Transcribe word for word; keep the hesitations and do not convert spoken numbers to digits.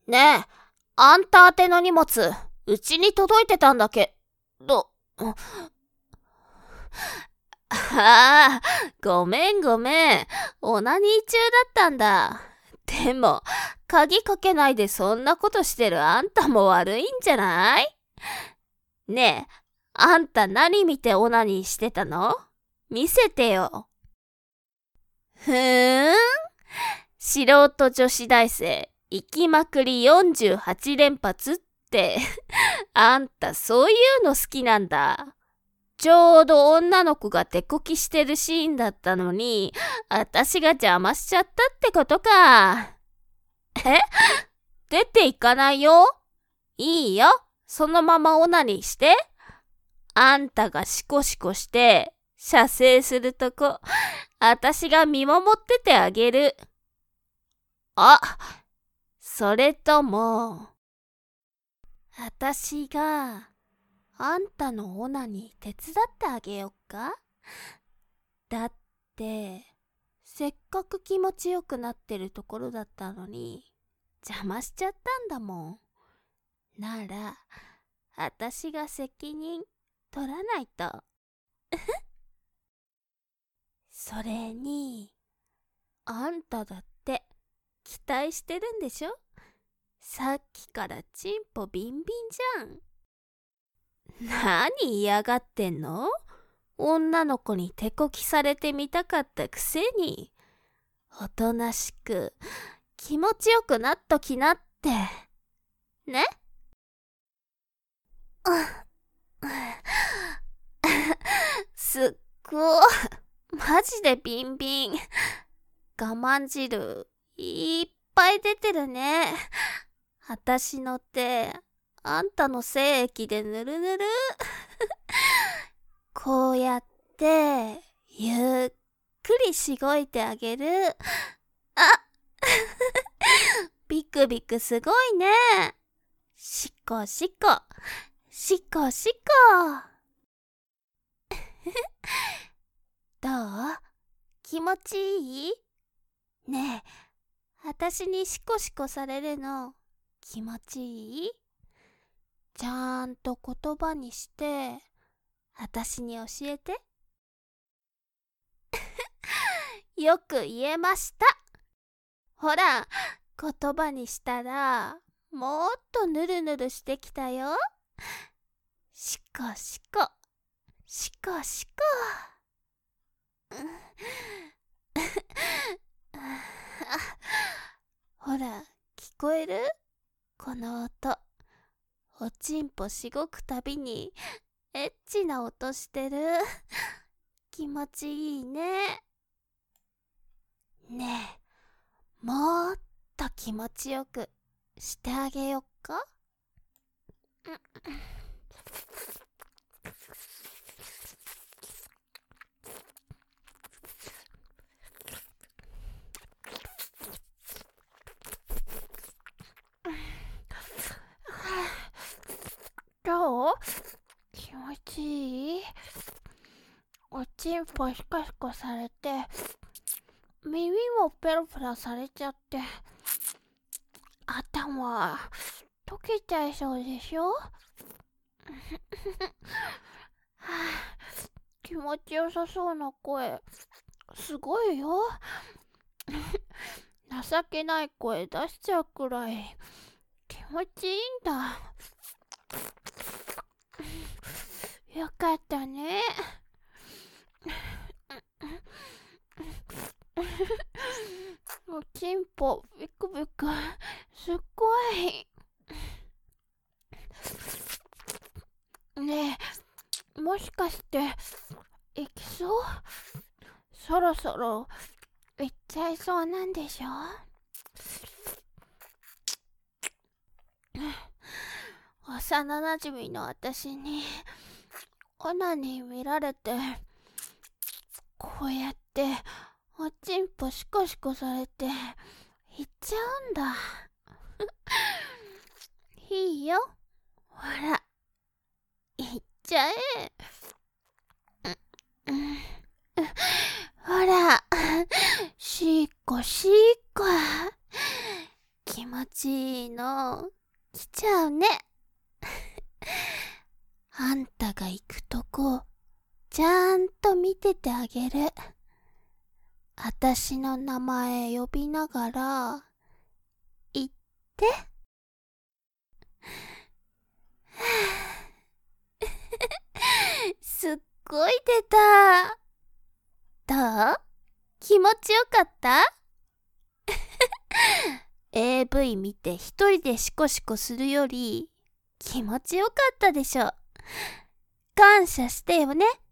ねえ、あんた宛ての荷物、うちに届いてたんだけど。ああ、ごめんごめん。オナニー中だったんだ。でも、鍵かけないでそんなことしてるあんたも悪いんじゃない？ねえ、あんた何見てオナニーしてたの？見せてよ。ふーん。素人女子大生、行きまくりよんじゅうはち連発って、あんたそういうの好きなんだ。ちょうど女の子が手こきしてるシーンだったのに、私が邪魔しちゃったってことか。え？出ていかないよ。いいよ。そのままオナニーして。あんたがシコシコして、射精するとこ、私が見守っててあげる。あ、それとも、私が、あんたのオナに手伝ってあげよっか？だって、せっかく気持ちよくなってるところだったのに、邪魔しちゃったんだもん。なら、私が責任取らないと。それに、あんただって期待してるんでしょ？さっきからチンポビンビンじゃん。何嫌がってんの？女の子に手こきされてみたかったくせに。おとなしく気持ちよくなっときなって。ね？すっごい。マジでビンビン。我慢汁いっぱい出てるね。あたしの手、あんたの精液でぬるぬる。こうやって、ゆっくりしごいてあげる。あビクビクすごいね。しこしこ、しこしこ。どう？気持ちいい？ねえ、あたしにシコシコされるの気持ちいい？ちゃんと言葉にしてあたしに教えて。よく言えました。ほら、言葉にしたらもっとぬるぬるしてきたよ。しこしこ、しこしこ。ほら、聞こえる？この音。おちんぽしごくたびにエッチな音してる。気持ちいいね。ねえ、もっと気持ちよくしてあげよっか？どう？気持ちいい？おちんぽシコシコされて、耳もペロペロされちゃって、頭溶けちゃいそうでしょ？はあ、気持ちよさそうな声、すごいよ。情けない声出しちゃうくらい気持ちいいんだ。よかったね。おちんぽビクビクすっごい。ねえ、もしかして行きそう？そろそろ行っちゃいそうなんでしょ？幼なじみの私にオナに見られて、こうやっておちんぽシコシコされて行っちゃうんだ。いいよ、ほら行っちゃえ。ほら、しっこしっこ、 気持ちいいの。来ちゃうね。あんたが行くとこ、ちゃんと見ててあげる。あたしの名前呼びながら、言って。すっごい出た。どう？気持ちよかった？エーブイ 見て一人でシコシコするより気持ちよかったでしょ。感謝してよね。